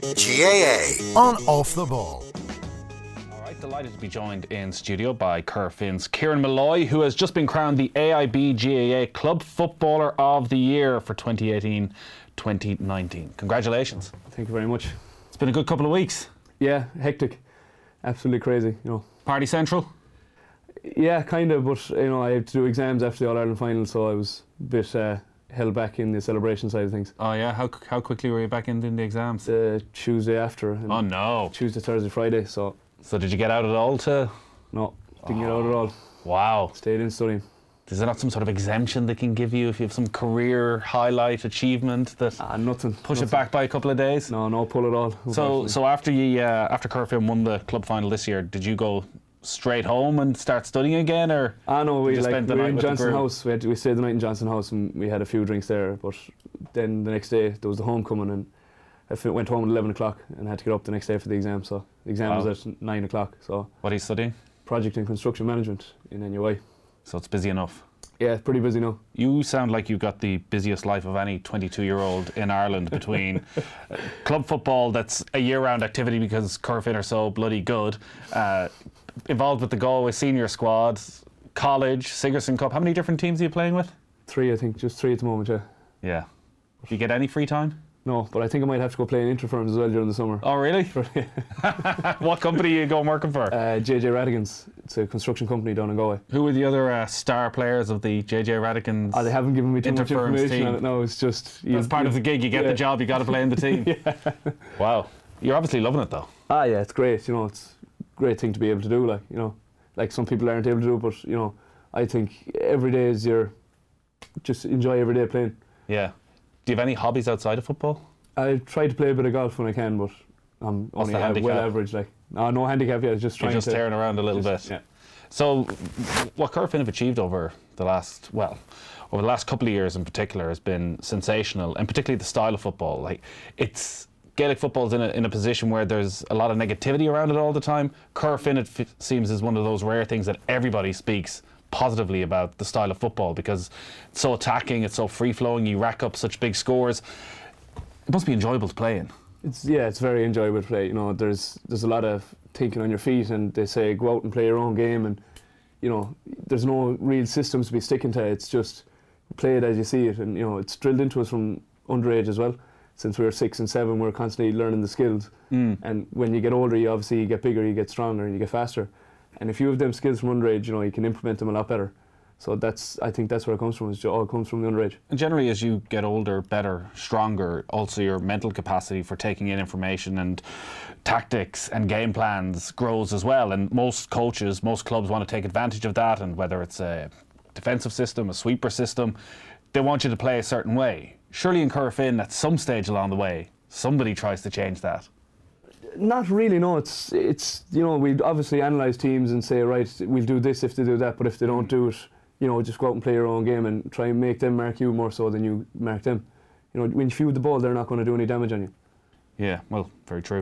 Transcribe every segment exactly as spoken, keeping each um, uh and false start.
G A A on Off the Ball. All right, delighted to be joined in studio by Cur Fin's Kieran Molloy, who has just been crowned the A I B G A A Club Footballer of the Year for twenty eighteen twenty nineteen. Congratulations. Thank you very much. It's been a good couple of weeks. Yeah, hectic. Absolutely crazy, you know. Party Central? Yeah, kind of, but you know, I had to do exams after the All-Ireland final, so I was a bit uh, held back in the celebration side of things. Oh yeah, how how quickly were you back in, in the exams? Uh, Tuesday after. And oh no. Tuesday, Thursday, Friday, so... So did you get out at all to...? No, didn't oh. get out at all. Wow. Stayed in studying. Is there not some sort of exemption they can give you if you have some career highlight achievement that ah, nothing, push nothing. it back by a couple of days? No, no pull at all. So, so after you, uh, after Cur Fin won the club final this year, did you go straight home and start studying again, or? Ah, no, we like spent the we were night in with the Johnson group? House. We had we stayed the night in Johnson House and we had a few drinks there. But then the next day there was the homecoming and I fin- went home at eleven o'clock and had to get up the next day for the exam. So the exam Wow. was at nine o'clock. So What are you studying? project and construction management in N U I. So it's busy enough. Yeah, pretty busy now. You sound like you've got the busiest life of any twenty-two-year-old in Ireland between uh, club football, that's a year-round activity because Cur Fin are so bloody good, uh, involved with the Galway senior squad, college, Sigerson Cup. How many different teams are you playing with? Three, I think, just three at the moment. Yeah. Yeah. Do you get any free time? No, but I think I might have to go play in Interfirms as well during the summer. Oh, really? What company are you going working for? Uh, J J Radigan's. It's a construction company down in Galway. Who are the other uh, star players of the J J Radigan's? Oh, they haven't given me too much Interfirms information team. on it. No, it's just... That's part of the gig. You get yeah. the job, you got to play in the team. Yeah. Wow. You're obviously loving it, though. Ah, yeah, it's great. You know, it's a great thing to be able to do. Like, you know, like some people aren't able to do, but you know, I think every day is your... Just enjoy every day playing. Yeah. Do you have any hobbies outside of football? I try to play a bit of golf when I can, but I'm What's only the uh, handicap? well average. Like, no, no handicap yet. Just You're trying just to tearing around a little just, bit. Yeah. So, what Cur Fin have achieved over the last, well, over the last couple of years in particular has been sensational, and particularly the style of football. Like, it's Gaelic football's in a in a position where there's a lot of negativity around it all the time. Cur Fin, it f- seems, is one of those rare things that everybody speaks positively about the style of football because it's so attacking, it's so free flowing. You rack up such big scores. It must be enjoyable to play in. It's yeah, it's very enjoyable to play. You know, there's there's a lot of thinking on your feet, and they say go out and play your own game, and you know, there's no real systems to be sticking to. It's just play it as you see it, and you know, it's drilled into us from underage as well. Since we were six and seven, we're constantly learning the skills, Mm. and when you get older, you obviously get bigger, you get stronger, and you get faster. And if you have them skills from underage, you know, you can implement them a lot better. So that's, I think that's where it comes from. It all comes from the underage. And generally, as you get older, better, stronger, also your mental capacity for taking in information and tactics and game plans grows as well. And most coaches, most clubs want to take advantage of that. And whether it's a defensive system, a sweeper system, they want you to play a certain way. Surely in Cur Fin, at some stage along the way, somebody tries to change that. Not really, no. It's, it's you know, we obviously analyse teams and say, right, we'll do this if they do that. But if they don't do it, you know, just go out and play your own game and try and make them mark you more so than you mark them. You know, when you feud the ball, they're not going to do any damage on you. Yeah, well, very true.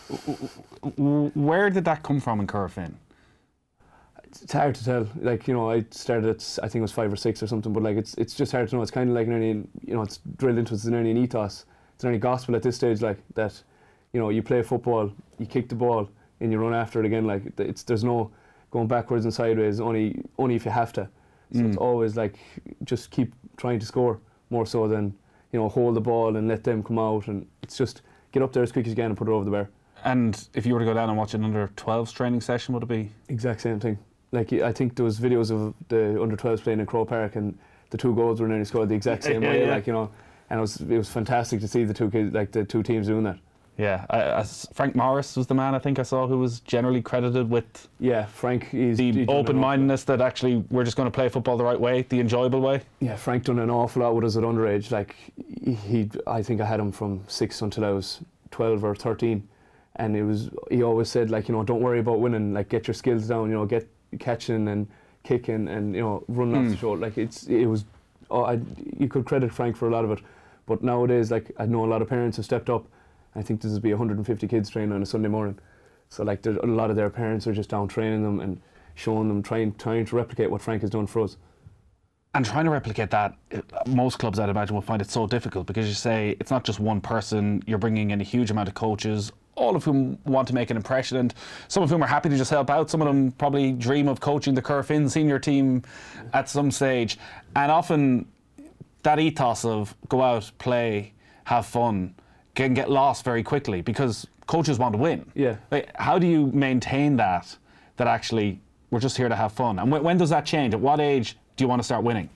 Where did that come from in Cur Fin? It's hard to tell. Like, you know, I started at, I think it was five or six or something, but like, it's it's just hard to know. It's kind of like nearly, you know, it's drilled into us, it's nearly an ethos. It's nearly gospel at this stage, like, that, you know, you play football, you kick the ball, and you run after it again. Like, it's there's no going backwards and sideways, only only if you have to. So Mm. it's always like, just keep trying to score more so than, you know, hold the ball and let them come out. And it's just get up there as quick as you can and put it over the bar. And if you were to go down and watch an under twelves training session, would it be? Exact same thing. Like, I think there was videos of the under twelves playing in Crow Park, and the two goals were nearly scored the exact same Yeah, way. yeah. Like, you know, and it was it was fantastic to see the two kids, like the two teams doing that. Yeah, I, I, Frank Morris was the man I think I saw who was generally credited with Yeah, Frank. He's the he's done an open-mindedness that actually we're just going to play football the right way, the enjoyable way. awful- Yeah, Frank done an awful lot with us at underage. Like, he, he, I think I had him from six until I was twelve or thirteen, and it was. He always said, like, you know, don't worry about winning. Like, get your skills down. You know, get catching and kicking and, you know, running off the shoulder. Like, it's it was. Oh, I, you could credit Frank for a lot of it, but nowadays, like, I know a lot of parents have stepped up. I think this would be one hundred fifty kids training on a Sunday morning. So, like, there, a lot of their parents are just down training them and showing them, trying trying to replicate what Frank has done for us. And trying to replicate that, it, most clubs I'd imagine will find it so difficult, because you say it's not just one person, you're bringing in a huge amount of coaches, all of whom want to make an impression, and some of whom are happy to just help out. Some of them probably dream of coaching the Corofin senior team at some stage. And often that ethos of go out, play, have fun can get lost very quickly because coaches want to win. Yeah. Like, how do you maintain that, that actually we're just here to have fun? And when, when does that change? At what age do you want to start winning?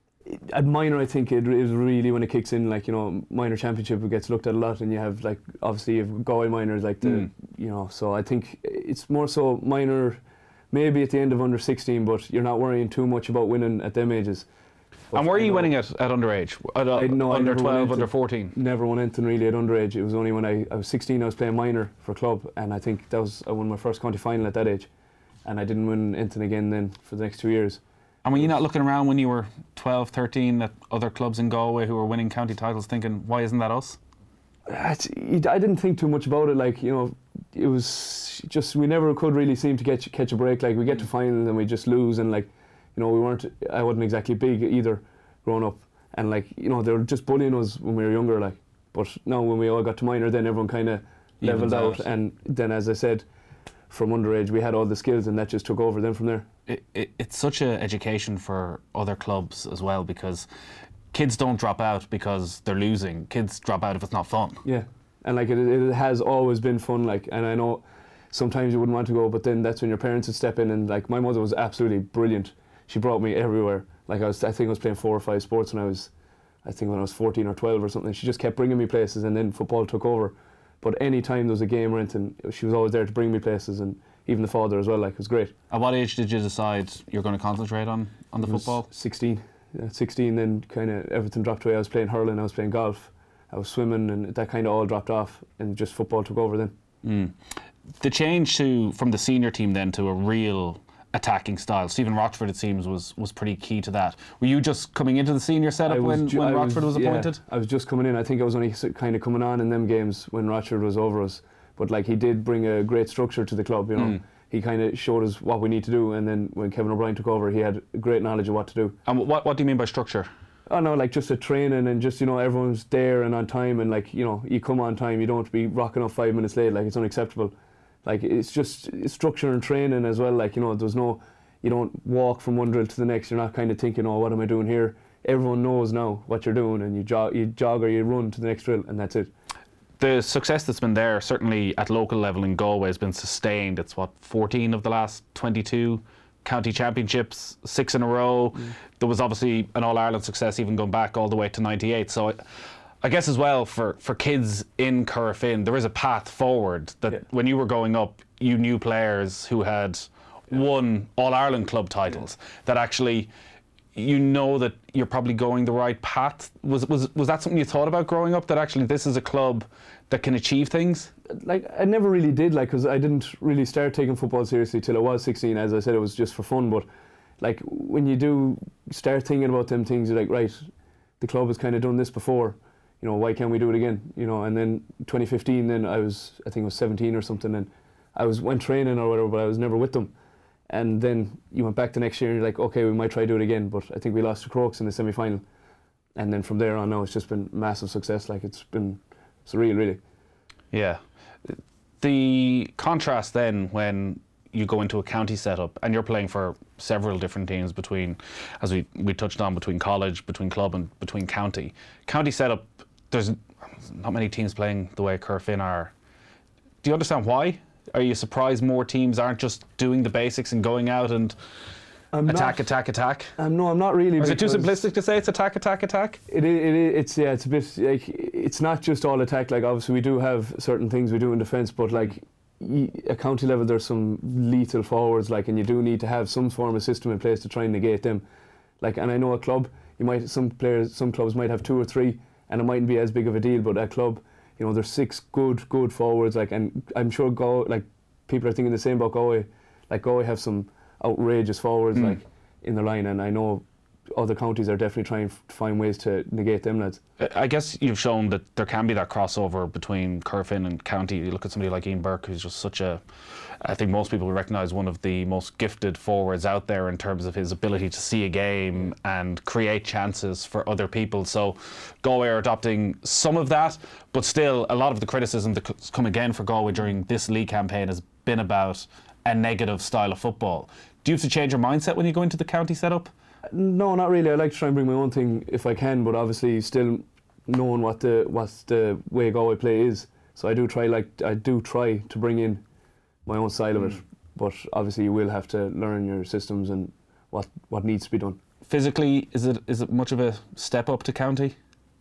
At minor, I think it is really when it kicks in. Like, you know, minor championship gets looked at a lot, and you have, like, obviously you have Galway minors, like the, mm. you know. So I think it's more so minor, maybe at the end of under sixteen, but you're not worrying too much about winning at them ages. But and were you know, winning it at underage? At, uh, I, no, under I twelve, under fourteen? Never won anything really at underage. It was only when I, I was sixteen I was playing minor for club, and I think that was I won my first county final at that age, and I didn't win anything again then for the next two years. And were you not looking around when you were twelve, thirteen at other clubs in Galway who were winning county titles thinking, why isn't that us? I didn't think too much about it. Like, you know, it was just, we never could really seem to catch, catch a break. Like, we get to finals and we just lose, and, like, you know, we weren't, I wasn't exactly big either growing up. And, like, you know, they were just bullying us when we were younger, like. But now when we all got to minor, then everyone kind of leveled out. out. And then, as I said, from underage, we had all the skills, and that just took over then from there. It, it, it's such an education for other clubs as well, because kids don't drop out because they're losing. Kids drop out if it's not fun. Yeah, and like it, it has always been fun. Like, and I know sometimes you wouldn't want to go, but then that's when your parents would step in. And like, my mother was absolutely brilliant. She brought me everywhere. Like, I was, I think I was playing four or five sports when I was, I think when I was fourteen or twelve or something. She just kept bringing me places, and then football took over. But any time there was a game or anything, she was always there to bring me places, and even the father as well. Like, it was great. At what age did you decide you're going to concentrate on, on the I was football? sixteen. Yeah, sixteen, then kind of everything dropped away. I was playing hurling, I was playing golf, I was swimming, and that kind of all dropped off, and just football took over then. Mm. The change to from the senior team then to a real attacking style. Stephen Rochford, it seems, was was pretty key to that. Were you just coming into the senior setup when, ju- when Rochford was, was appointed? Yeah, I was just coming in. I think I was only kind of coming on in them games when Rochford was over us. But like, he did bring a great structure to the club, you know. Mm. He kind of showed us what we need to do, and then when Kevin O'Brien took over, he had great knowledge of what to do. And what what do you mean by structure? Oh no, like just a training, and just, you know, everyone's there and on time, and like, you know, you come on time, you don't have to be rocking up five minutes late. Like, it's unacceptable. Like, it's just it's structure and training as well. Like, you know, there's no, you don't walk from one drill to the next. You're not kind of thinking, oh, what am I doing here? Everyone knows now what you're doing, and you jog, you jog or you run to the next drill, and that's it. The success that's been there, certainly at local level in Galway, has been sustained. It's what, fourteen of the last twenty-two county championships, six in a row. Mm. There was obviously an All-Ireland success even going back all the way to ninety-eight. So I, I guess as well for, for kids in Corofin, there is a path forward that yeah. when you were growing up, you knew players who had yeah. won All-Ireland club titles yeah. that actually, you know that you're probably going the right path. Was was was that something you thought about growing up, that actually this is a club that can achieve things? Like, I never really did, like, because I didn't really start taking football seriously till I was sixteen. As I said, it was just for fun. But like, when you do start thinking about them things, you're like, right, the club has kind of done this before. You know, why can't we do it again? You know, and then twenty fifteen, then I was, I think I was seventeen or something, and I was went training or whatever, but I was never with them. And then you went back the next year and you're like, okay, we might try to do it again. But I think we lost to Crokes in the semi-final. And then from there on now, it's just been massive success. Like, it's been surreal, really. Yeah. The contrast then when you go into a county setup and you're playing for several different teams between, as we, we touched on, between college, between club and between county. County setup, there's not many teams playing the way Corofin are. Do you understand why? Are you surprised more teams aren't just doing the basics and going out and I'm attack, not, attack, attack? Um, no, I'm not really. Or is it too simplistic to say it's attack, attack, attack? It, it, it, it's yeah, it's a bit like, it's not just all attack. Like, obviously we do have certain things we do in defence, but like, at county level there's some lethal forwards, like, and you do need to have some form of system in place to try and negate them. Like, and I know a club, you might some players, some clubs might have two or three, and it mightn't be as big of a deal, but at club, you know, there's six good, good forwards, like, and I'm sure Go, like, people are thinking the same about Galway. Like, Galway have some outrageous forwards, mm. like, in the line, and I know other counties are definitely trying to find ways to negate them lads. I guess you've shown that there can be that crossover between Corofin and County. You look at somebody like Ian Burke, who's just such a, I think most people would recognise one of the most gifted forwards out there in terms of his ability to see a game and create chances for other people. So Galway are adopting some of that, but still a lot of the criticism that's come again for Galway during this league campaign has been about a negative style of football. Do you have to change your mindset when you go into the county setup? No, not really. I like to try and bring my own thing if I can, but obviously still knowing what the what the way Galway play is. So I do try like I do try to bring in my own style of it, mm. but obviously you will have to learn your systems and what what needs to be done. Physically, is it is it much of a step up to county?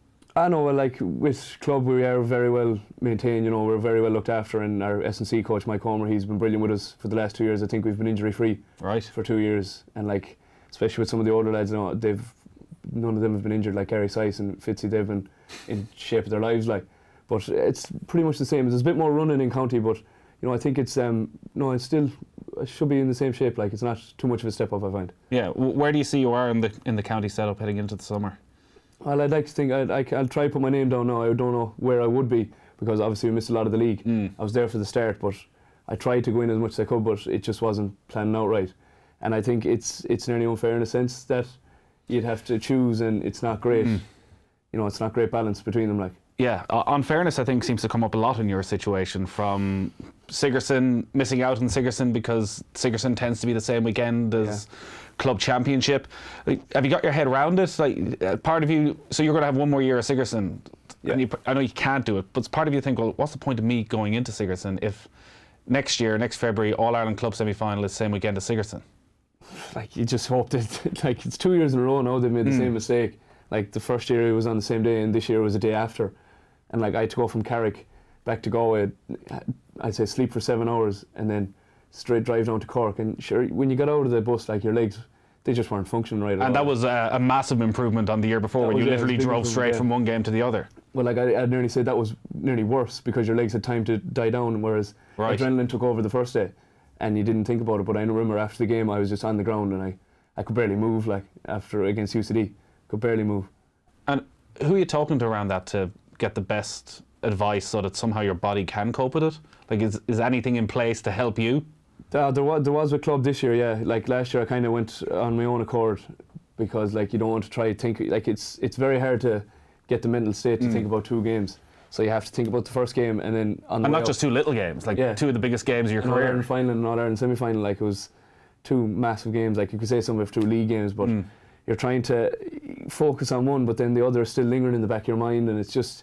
I know, well, like with club we are very well maintained. You know, we're very well looked after, and our S and C coach Mike Homer, he's been brilliant with us for the last two years. I think we've been injury free right for two years, and like. Especially with some of the older lads, you know, they've none of them have been injured. Like Gary Sice and Fitzy, they've been in shape of their lives. Like, but it's pretty much the same. There's a bit more running in county, but you know, I think it's um no, it's still it should be in the same shape. Like, it's not too much of a step up, I find. Yeah, where do you see you are in the in the county setup heading into the summer? Well, I'd like to think I'd, I, I'll try to put my name down now. I don't know where I would be because obviously we missed a lot of the league. Mm. I was there for the start, but I tried to go in as much as I could, but it just wasn't planning out right. And I think it's it's nearly unfair in a sense that you'd have to choose, and it's not great. Mm. You know, it's not great balance between them. Like, yeah, uh, unfairness I think seems to come up a lot in your situation. From Sigerson missing out on Sigerson because Sigerson tends to be the same weekend as yeah. club championship. Like, have you got your head around it? Like, uh, part of you, so you're going to have one more year of Sigerson. Yeah. And you, I know you can't do it, but part of you think, well, what's the point of me going into Sigerson if next year, next February, All Ireland Club semi-final is the same weekend as Sigerson? Like, you just hope that, like, it's two years in a row now they've made the mm. same mistake. Like, the first year it was on the same day, and this year it was a day after. And like, I had to go from Carrick back to Galway, I'd say sleep for seven hours, and then straight drive down to Cork. And sure, when you got out of the bus, like, your legs, they just weren't functioning right at all. And that was a, a massive improvement on the year before, that when you literally yeah, drove straight yeah. from one game to the other. Well, like, I, I'd nearly say that was nearly worse because your legs had time to die down, whereas right. adrenaline took over the first day. And you didn't think about it, but I remember after the game I was just on the ground and I, I could barely move, like, after against U C D, could barely move. And who are you talking to around that to get the best advice so that somehow your body can cope with it? Like, is is anything in place to help you? Uh, there was there was a club this year, yeah. Like last year I kind of went on my own accord because like you don't want to try to think, like it's it's very hard to get the mental state to mm. think about two games. So you have to think about the first game and then on the and way not just up, two little games, like yeah. two of the biggest games of your an career. All Ireland final and an All Ireland semi-final, like it was two massive games. Like you could say some of two league games, but mm. you're trying to focus on one, but then the other is still lingering in the back of your mind, and it's just,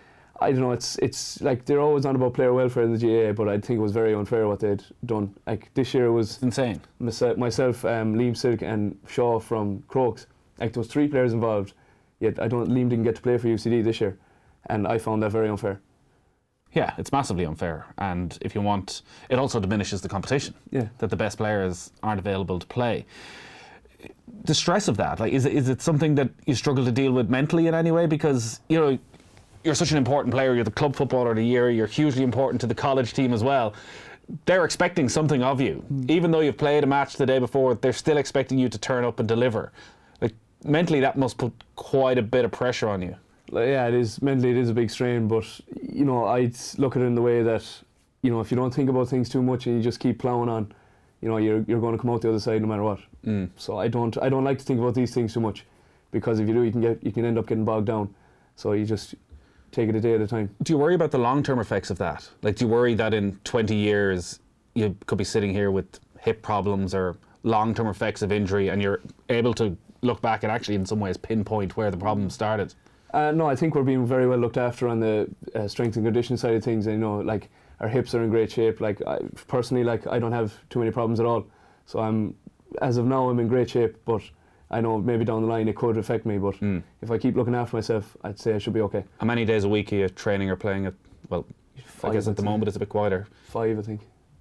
I don't know. It's it's like they're always on about player welfare in the G A A, but I think it was very unfair what they'd done. Like this year it was it's insane. Myself, myself um, Liam Silk and Shaw from Crokes. Like there was three players involved, yet I don't. Liam didn't get to play for U C D this year, and I found that very unfair. Yeah, it's massively unfair, and if you want, it also diminishes the competition. Yeah, that the best players aren't available to play. The stress of that, like, is it, is it something that you struggle to deal with mentally in any way? Because you know, you're such an important player. You're the club footballer of the year. You're hugely important to the college team as well. They're expecting something of you, mm. even though you've played a match the day before. They're still expecting you to turn up and deliver. Like mentally, that must put quite a bit of pressure on you. Yeah, it is. Mentally it is a big strain, but you know, I'd look at it in the way that, you know, if you don't think about things too much and you just keep ploughing on, you know, you're you're going to come out the other side no matter what. Mm. So I don't I don't like to think about these things too much, because if you do, you can get you can end up getting bogged down. So you just take it a day at a time. Do you worry about the long-term effects of that? Like, do you worry that in twenty years you could be sitting here with hip problems or long-term effects of injury, and you're able to look back and actually in some ways pinpoint where the problem started? Uh, no, I think we're being very well looked after on the uh, strength and conditioning side of things. And, you know, like our hips are in great shape. Like I, personally, like I don't have too many problems at all. So I'm, as of now, I'm in great shape. But I know maybe down the line it could affect me. But mm. if I keep looking after myself, I'd say I should be okay. How many days a week are you training or playing at? Well, Five, I guess at the moment it's a bit quieter. Five, I think.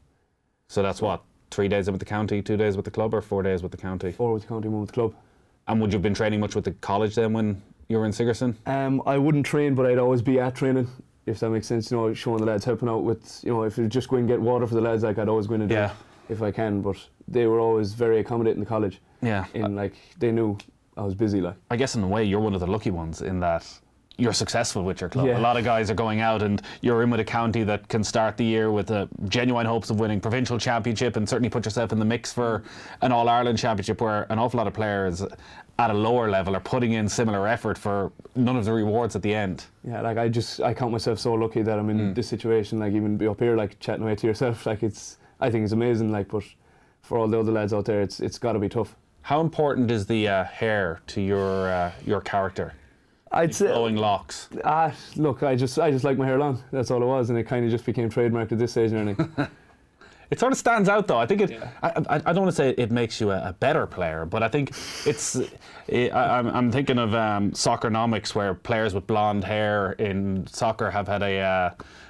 So that's what, three days with the county, two days with the club, or four days with the county? Four with the county, one with the club. And would you have been training much with the college then when you were in Sigerson? Um, I wouldn't train, but I'd always be at training, if that makes sense. You know, showing the lads, helping out with, you know, if you just go and get water for the lads, like I'd always go in and do yeah. it if I can. But they were always very accommodating in the college. Yeah. In like they knew I was busy. Like I guess in a way you're one of the lucky ones in that you're successful with your club. Yeah. A lot of guys are going out and you're in with a county that can start the year with uh, genuine hopes of winning provincial championship and certainly put yourself in the mix for an All-Ireland championship, where an awful lot of players at a lower level are putting in similar effort for none of the rewards at the end. yeah, like I just I count myself so lucky that I'm in Mm. this situation. Like even be up here like chatting away to yourself. Like it's I think it's amazing. Like but for all the other lads out there, it's it's got to be tough. How important is the uh, hair to your uh, your character? I'd say Flowing locks. ah look, I just I just like my hair long. That's all it was, and it kind of just became trademarked at this stage and everything. It sort of stands out, though. I think it. Yeah. I, I, I don't want to say it makes you a, a better player, but I think it's. I, I'm, I'm thinking of um, Soccernomics, where players with blonde hair in soccer have had a, uh,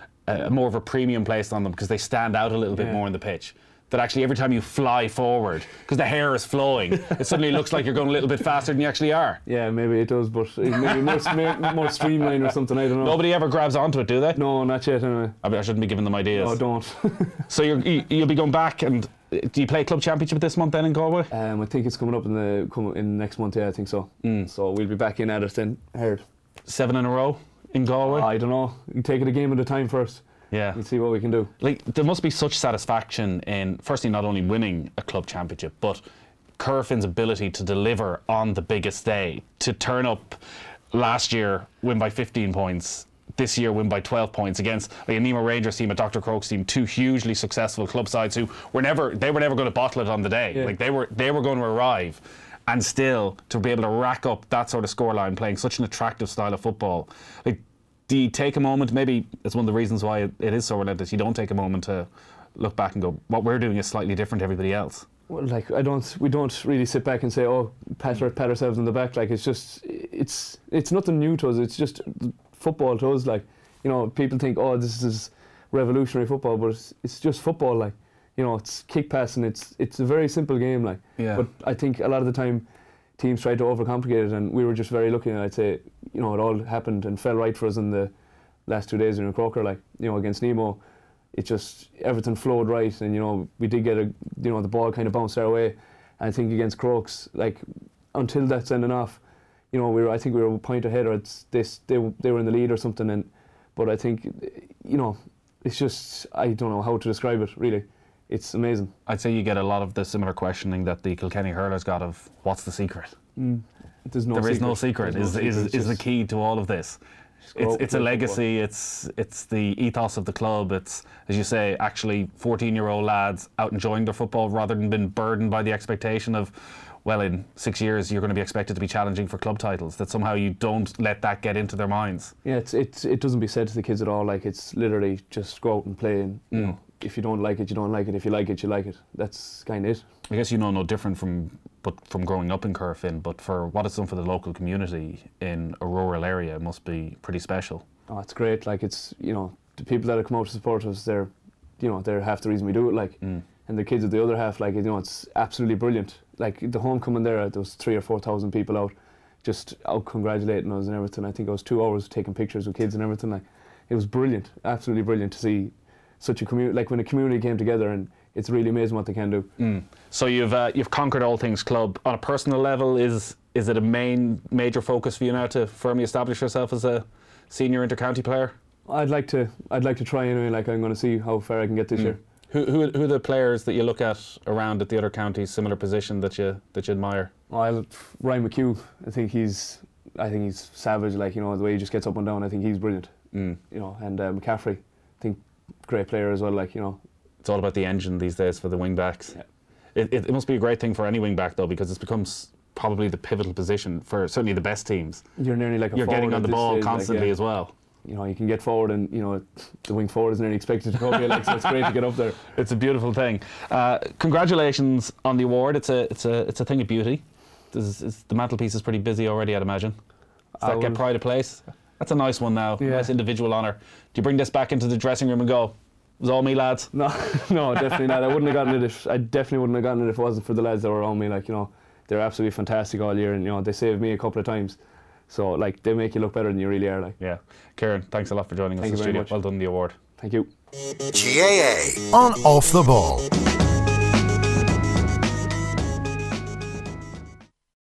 a more of a premium placed on them because they stand out a little bit Yeah. more on the pitch. That actually every time you fly forward, because the hair is flowing, it suddenly looks like you're going a little bit faster than you actually are. Yeah, maybe it does, but it maybe more, ma- more streamlined or something. I don't know. Nobody ever grabs onto it, do they? No, not yet. Anyway. I, mean, I shouldn't be giving them ideas. Oh, don't. So you're, you, you'll be going back, and uh, do you play club championship this month then in Galway? um, I think it's coming up in the come in next month. Yeah, I think so. Mm. So we'll be back in at it then. Heard. Seven in a row in Galway? I don't know. You take it a game at a time first. Yeah. We'll see what we can do. Like, there must be such satisfaction in, firstly, not only winning a club championship, but Curfin's ability to deliver on the biggest day, to turn up last year, win by fifteen points, this year win by twelve points against like a Nemo Rangers team, a Doctor Croke's team, two hugely successful club sides who were never, they were never going to bottle it on the day. Yeah. Like, they were, they were going to arrive. And still, to be able to rack up that sort of scoreline, playing such an attractive style of football, like, do you take a moment, maybe it's one of the reasons why it, it is so relentless, you don't take a moment to look back and go, what we're doing is slightly different to everybody else? Well, like I don't, we don't really sit back and say, oh, pat, our- pat ourselves on the back. Like it's just, it's it's nothing new to us. It's just football to us. Like, you know, people think, oh, this is revolutionary football, but it's, it's just football. Like, you know, it's kick passing. It's it's a very simple game. Like, Yeah. but I think a lot of the time teams try to overcomplicate it, and we were just very lucky. And I'd say, you know, it all happened and fell right for us in the last two days in Croker. Like, you know, against Nemo. It just, everything flowed right, and you know we did get a, you know the ball kind of bounced our way. And I think against Crokes, like until that sending off, you know we were, I think we were a point ahead, or it's this they they were in the lead or something. And but I think, you know, it's just I don't know how to describe it really. It's amazing. I'd say you get a lot of the similar questioning that the Kilkenny hurlers got of what's the secret? Mm. There's no There secret. is no secret. There's Is no is secret. It's is the just key to all of this? go It's out it's a and play legacy. It's it's the ethos of the club. It's, as you say, actually fourteen-year-old lads out enjoying their football rather than being burdened by the expectation of, well, in six years you're going to be expected to be challenging for club titles. That somehow you don't let that get into their minds. Yeah, it's it's it doesn't be said to the kids at all. Like it's literally just go out and play. And you Mm. know, if you don't like it, you don't like it. If you like it, you like it. That's kind of it. I guess you know no different from but from growing up in Curfin, but for what it's done for the local community in a rural area, it must be pretty special. Oh, it's great. Like it's, you know, the people that have come out to support us, they're, you know, they're half the reason we do it. Like, Mm. and the kids are the other half. Like, you know, it's absolutely brilliant. Like the homecoming there, there was three or four thousand people out, just out congratulating us and everything. I think it was two hours taking pictures with kids and everything. Like, it was brilliant, absolutely brilliant to see such a community. Like when a community came together, and it's really amazing what they can do. Mm. So you've uh, you've conquered All Things Club. On a personal level, is is it a main major focus for you now to firmly establish yourself as a senior intercounty player? I'd like to. I'd like to try anyway. Like I'm going to see how far I can get this Mm. year. Who, who who are the players that you look at around at the other counties, similar position that you that you admire? Well, Ryan McHugh, I think he's, I think he's savage. Like, you know, the way he just gets up and down. I think he's brilliant. Mm. You know, and uh, McCaffrey, I think great player as well. Like, you know, It's all about the engine these days for the wing backs. Yeah. It, it, it must be a great thing for any wing back though, because it's become s- probably the pivotal position for certainly the best teams. you're nearly like a You're forward getting on at the this ball stage, like, constantly yeah. as well. You know, you can get forward, and you know the wing forward is nearly expected to cover you. Like, so it's great to get up there. It's a beautiful thing. Uh, congratulations on the award. It's a it's a it's a thing of beauty. This is, the mantelpiece is pretty busy already, I'd imagine. Does I that get will- pride of place? That's a nice one now. Yeah. Nice individual honour. Do you bring this back into the dressing room and go, it was all me, lads? No, no, definitely not. I wouldn't have gotten it if I definitely wouldn't have gotten it if it wasn't for the lads that were around me. Like, you know, they're absolutely fantastic all year, and you know they saved me a couple of times. So like they make you look better than you really are. Like, Yeah. Kieran, thanks a lot for joining us Thank in the you very studio. much. Well done on the award. thank you. G A A on Off the Ball.